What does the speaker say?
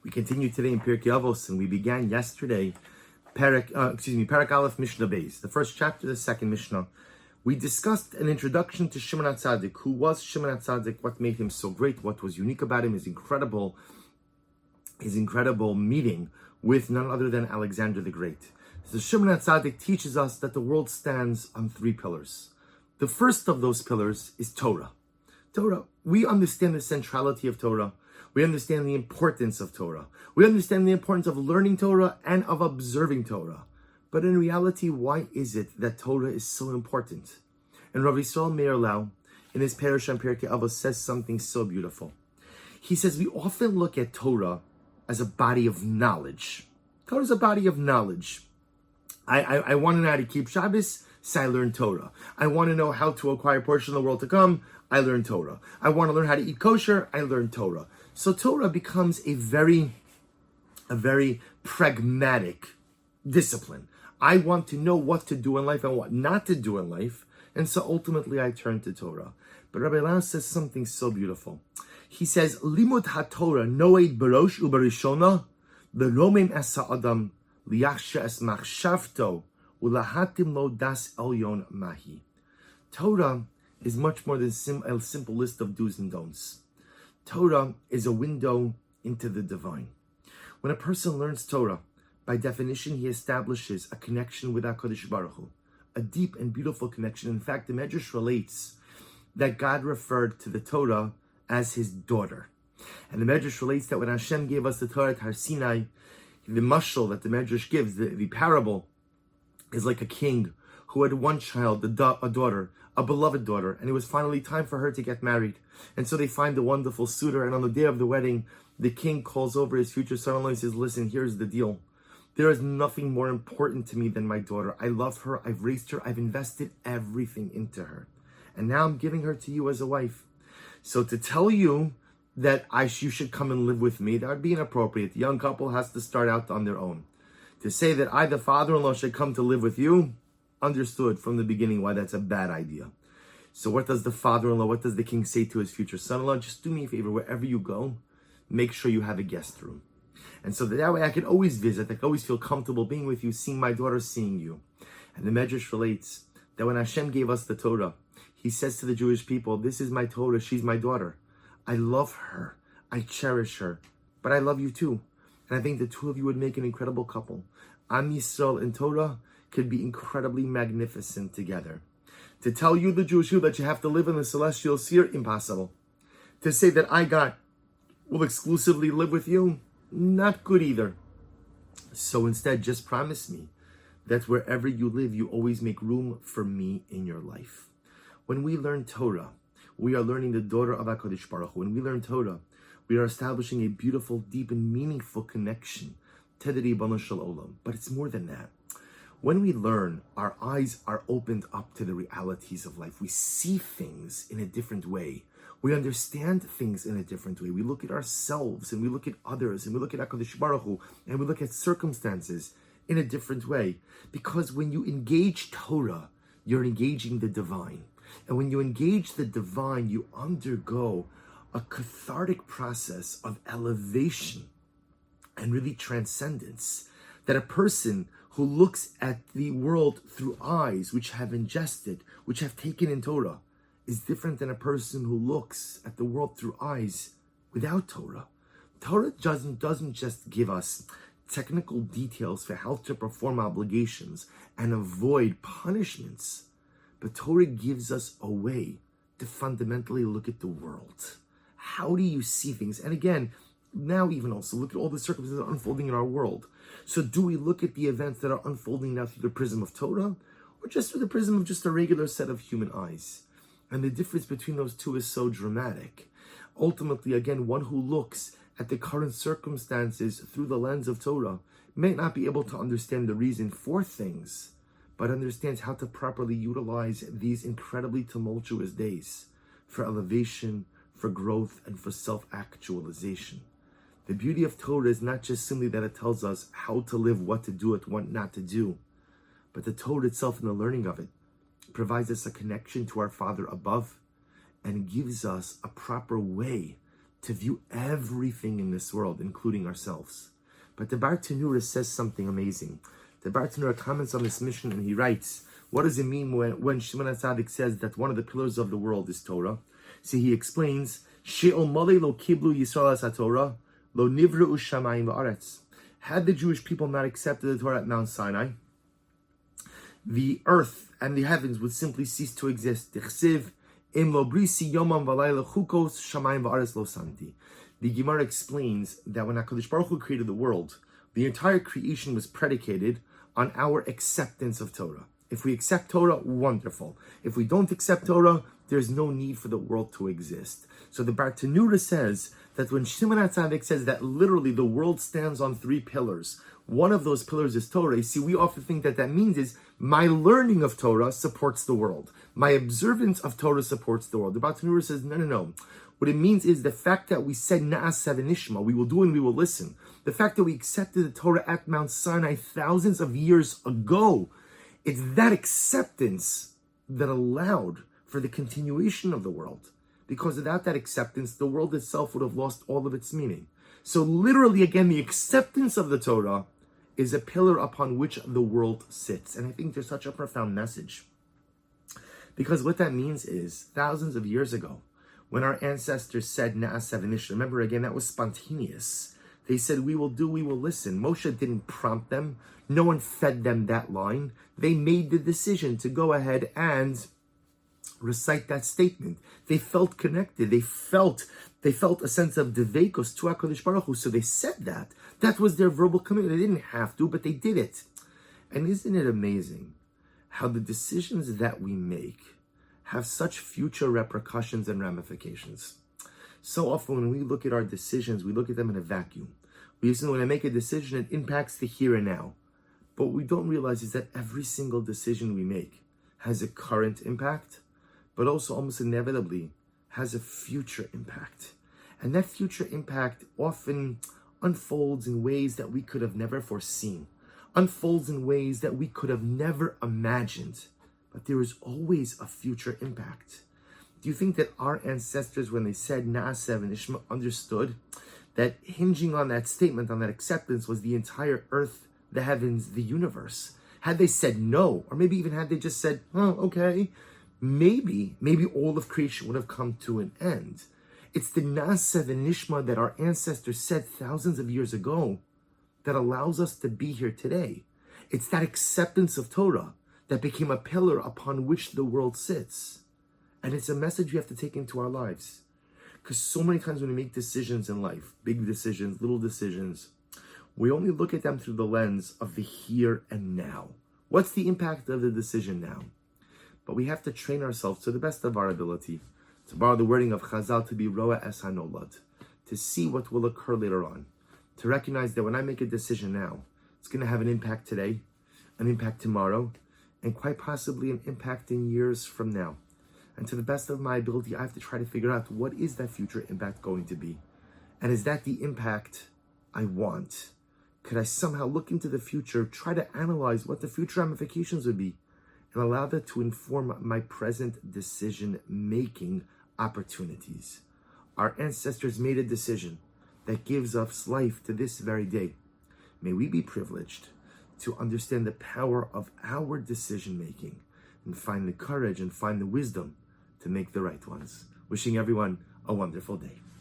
We continue today in Pirkei Avos, and we began yesterday, Parak Aleph Mishnah Beis, the first chapter, the second Mishnah. We discussed an introduction to Shimon HaTzadik. Who was Shimon HaTzadik? What made him so great? What was unique about him? His incredible meeting with none other than Alexander the Great. So Shimon HaTzadik teaches us that the world stands on three pillars. The first of those pillars is Torah. Torah. We understand the centrality of Torah. We understand the importance of Torah. We understand the importance of learning Torah and of observing Torah. But in reality, why is it that Torah is so important? And Rav Yisrael Meir Lau, in his Parush on Pirkei Avos, says something so beautiful. He says, we often look at Torah as a body of knowledge. Torah is a body of knowledge. I want to know how to keep Shabbos, so I learn Torah. I want to know how to acquire a portion of the world to come, I learn Torah. I want to learn how to eat kosher, I learn Torah. So Torah becomes a very pragmatic discipline. I want to know what to do in life and what not to do in life, and so ultimately I turn to Torah. But Rabbi Lau says something so beautiful. He says, Limud HaTorah noed barosh ubarishona v'romem es ha'adam liyachsha es machshavto ulahatim lo das elyon mahi. Torah is much more than a simple list of do's and don'ts. Torah is a window into the divine. When a person learns Torah, by definition, he establishes a connection with HaKadosh Baruch Hu, a deep and beautiful connection. In fact, the Medrash relates that God referred to the Torah as his daughter. And the Medrash relates that when Hashem gave us the Torah at Har Sinai, the mashal that the Medrash gives, the parable, is like a king who had one child, a daughter, a beloved daughter, and it was finally time for her to get married. And so they find a wonderful suitor, and on the day of the wedding, the king calls over his future son-in-law and says, listen, here's the deal. There is nothing more important to me than my daughter. I love her, I've raised her, I've invested everything into her. And now I'm giving her to you as a wife. So to tell you that you should come and live with me, that would be inappropriate. The young couple has to start out on their own. To say that I, the father-in-law, should come to live with you, understood from the beginning why that's a bad idea. So what does the father-in-law, what does the king say to his future son-in-law? Just do me a favor, wherever you go, make sure you have a guest room. And so that way I can always visit, I can always feel comfortable being with you, seeing my daughter, seeing you. And the Medrash relates that when Hashem gave us the Torah, he says to the Jewish people, this is my Torah, she's my daughter. I love her, I cherish her, but I love you too. And I think the two of you would make an incredible couple. Am Yisrael and Torah could be incredibly magnificent together. To tell you, the Jewish people, that you have to live in the celestial sphere, impossible. To say that I will exclusively live with you, not good either. So instead, just promise me that wherever you live, you always make room for me in your life. When we learn Torah, we are learning the daughter of HaKadosh Baruch Hu. When we learn Torah, we are establishing a beautiful, deep, and meaningful connection to the Ribono Shel Olam. But it's more than that. When we learn, our eyes are opened up to the realities of life. We see things in a different way. We understand things in a different way. We look at ourselves and we look at others and we look at HaKadosh Baruch Hu and we look at circumstances in a different way. Because when you engage Torah, you're engaging the divine. And when you engage the divine, you undergo a cathartic process of elevation and really transcendence. That a person who looks at the world through eyes which have ingested, which have taken in Torah, is different than a person who looks at the world through eyes without Torah. Torah doesn't just give us technical details for how to perform obligations and avoid punishments, but Torah gives us a way to fundamentally look at the world. How do you see things? And again, now even also look at all the circumstances that are unfolding in our world. So do we look at the events that are unfolding now through the prism of Torah, or just through the prism of just a regular set of human eyes? And the difference between those two is so dramatic. Ultimately, again, one who looks at the current circumstances through the lens of Torah may not be able to understand the reason for things, but understands how to properly utilize these incredibly tumultuous days for elevation, for growth, and for self-actualization. The beauty of Torah is not just simply that it tells us how to live, what to do, and what not to do, but the Torah itself and the learning of it provides us a connection to our Father above and gives us a proper way to view everything in this world, including ourselves. But the Bartenura says something amazing. The Bartenura comments on this mission and he writes, what does it mean when Shimon HaTzadik says that one of the pillars of the world is Torah? See, he explains, She'ol mole lo kiblu Yisrael as HaTorah, lo nivru shamayim va'aretz. Had the Jewish people not accepted the Torah at Mount Sinai, the earth and the heavens would simply cease to exist. Dichsiv, im lo brisi yomam v'layla chukos shamayim va'aretz lo santi. The Gemara explains that when HaKadosh Baruch Hu created the world, the entire creation was predicated on our acceptance of Torah. If we accept Torah, wonderful. If we don't accept Torah, there's no need for the world to exist. So the Bartenura says that when Shimon HaTzadik says that literally the world stands on 3 pillars, one of those pillars is Torah. You see, we often think that means is my learning of Torah supports the world. My observance of Torah supports the world. The Bartenura says, no. What it means is the fact that we said Na'aseh v'nishma, we will do and we will listen. The fact that we accepted the Torah at Mount Sinai thousands of years ago, it's that acceptance that allowed for the continuation of the world. Because without that acceptance, the world itself would have lost all of its meaning. So literally, again, the acceptance of the Torah is a pillar upon which the world sits. And I think there's such a profound message. Because what that means is, thousands of years ago, when our ancestors said Na'aseh v'nishma, remember again, that was spontaneous. They said, we will do, we will listen. Moshe didn't prompt them. No one fed them that line. They made the decision to go ahead and recite that statement. They felt connected. They felt a sense of devekos to HaKadosh Baruch Hu. So they said that. That was their verbal commitment. They didn't have to, but they did it. And isn't it amazing how the decisions that we make have such future repercussions and ramifications? So often when we look at our decisions, we look at them in a vacuum. We assume when I make a decision, it impacts the here and now. But what we don't realize is that every single decision we make has a current impact, but also almost inevitably has a future impact. And that future impact often unfolds in ways that we could have never foreseen, unfolds in ways that we could have never imagined. But there is always a future impact. Do you think that our ancestors, when they said Na'aseh v'nishma, understood that hinging on that statement, on that acceptance, was the entire earth, the heavens, the universe? Had they said no, or maybe even had they just said, oh, okay, maybe all of creation would have come to an end. It's the Na'aseh v'nishma that our ancestors said thousands of years ago that allows us to be here today. It's that acceptance of Torah that became a pillar upon which the world sits. And it's a message we have to take into our lives. Because so many times when we make decisions in life, big decisions, little decisions, we only look at them through the lens of the here and now. What's the impact of the decision now? But we have to train ourselves to the best of our ability, to borrow the wording of Chazal, to be roa es hanolad, to see what will occur later on, to recognize that when I make a decision now, it's going to have an impact today, an impact tomorrow, and quite possibly an impact in years from now. And to the best of my ability, I have to try to figure out what is that future impact going to be. And is that the impact I want? Could I somehow look into the future, try to analyze what the future ramifications would be, and allow that to inform my present decision-making opportunities? Our ancestors made a decision that gives us life to this very day. May we be privileged to understand the power of our decision-making and find the courage and find the wisdom to make the right ones. Wishing everyone a wonderful day.